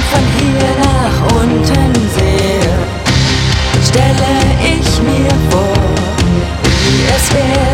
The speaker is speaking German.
von hier nach unten sehe, stelle ich mir vor, wie es wäre.